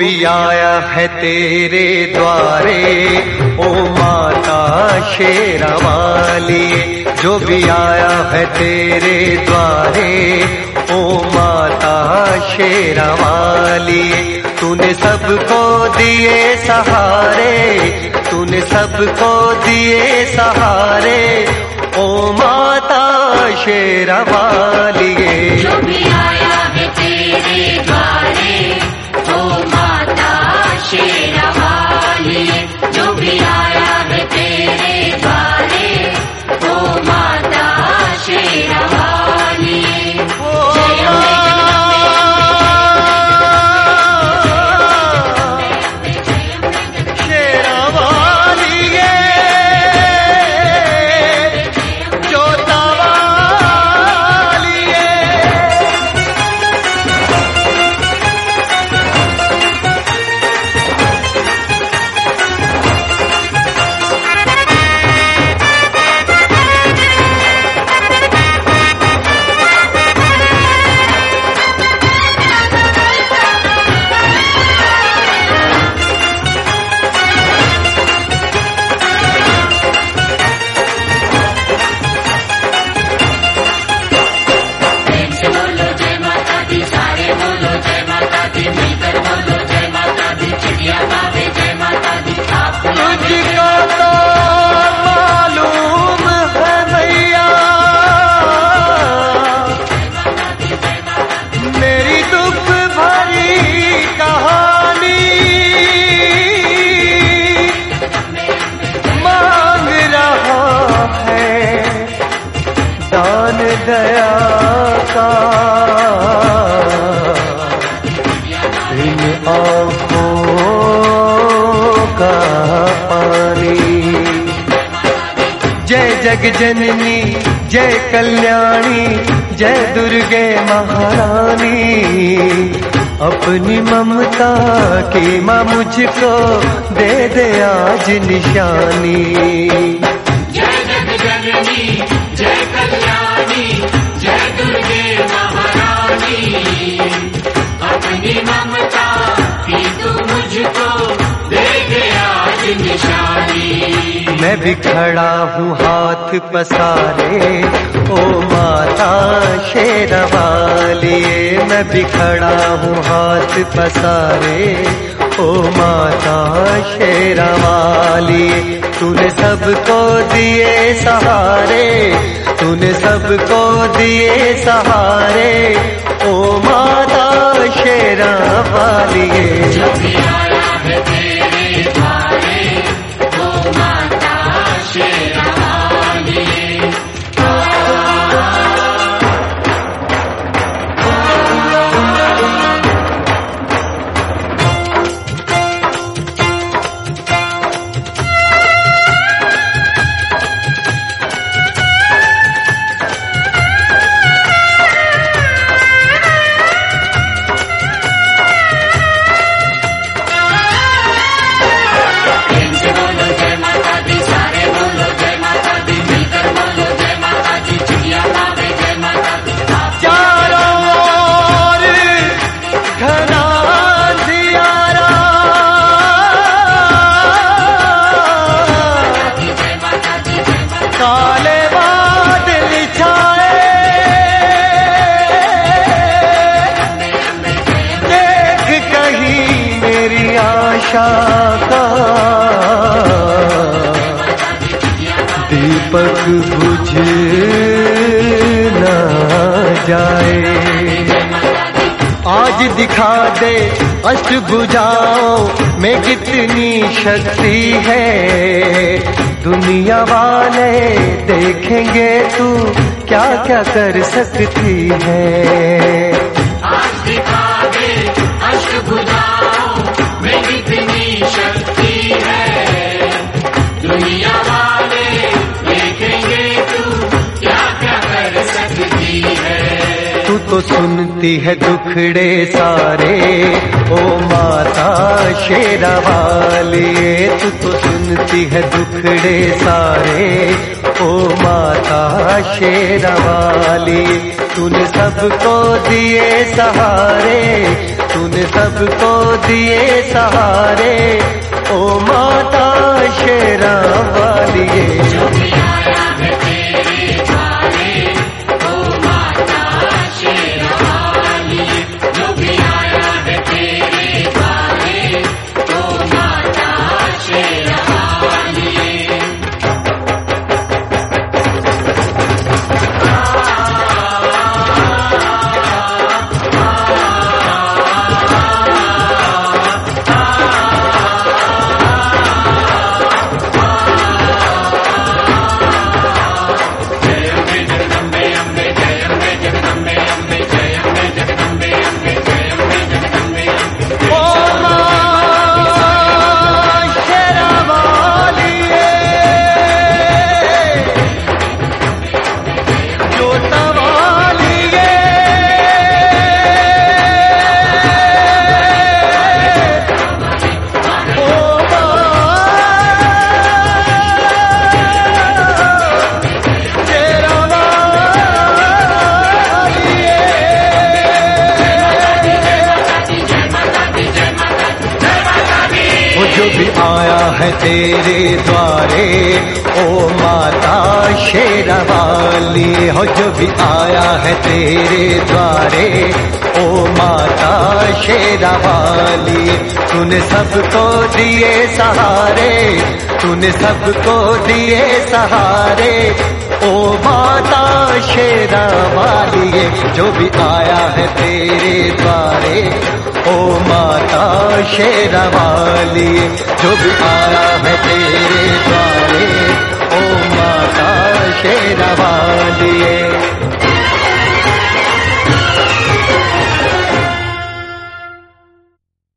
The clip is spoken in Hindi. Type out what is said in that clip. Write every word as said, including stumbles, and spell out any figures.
भी आया है तेरे द्वारे, ओ माता शेरावाली। जो भी आया है तेरे द्वारे, ओ माता शेरावाली। तूने सबको दिए सहारे, तूने सबको दिए सहारे, ओ माता शेरावाली। जो भी आया है तेरे द्वारे, ओ माता शेरावाली। जो भी आया है तेरे द्वारे, ओ माता शेरावाली। दया का इन आँखों का पानी। जय जग जननी जय कल्याणी, जय दुर्गे महारानी। अपनी ममता की माँ मुझको दे दे आज निशानी। जय जग जननी जय कल्याणी, जय दुर्गे महारानी। अपनी ममता की तू मुझको दे दे आज निशानी। मैं भी खड़ा हूँ हाथ पसारे, ओ माता शेरावाली। मैं भी खड़ा हूँ हाथ पसारे, ओ माता शेरावाली। तूने सबको दिए सहारे, तूने सबको दिए सहारे, ओ माता शेरावाली। जो भी आया है तेरे द्वारे, ओ माता शेरावाली। काले बादल छाए, देख कहीं मेरी आशा का दीपक बुझ न जाए। आज दिखा दे अष्टभुजाओं में कितनी शक्ति है। दुनिया वाले देखेंगे तू क्या क्या कर सकती है। आज दिखा दे अष्टभुजाओं में कितनी शक्ति है। दुनिया वाले देखेंगे तू क्या क्या कर सकती है। तू तो सुनती है दुखड़े सारे, ओ माता शेरावाली। तू तो सुनती है दुखड़े सारे, ओ माता शेरवाली। तूने सबको दिए सहारे, तूने सबको दिए सहारे, ओ माता शेरवाली। जो भी आया है तेरे द्वारे, ओ माता शेरवाली। जो भी आया है तेरे द्वारे, ओ माता शेरवाली। जो भी आया है तेरे द्वारे, ओ माता शेरवाली। हो जो भी आया है तेरे द्वारे, ओ माता शेरवाली। तूने सबको दिए सहारे, तूने सबको दिए सहारे, ओ माता शेरवाली। जो भी आया है तेरे द्वारे, ओ माता शेरवाली। जो भी आया है तेरे द्वारे,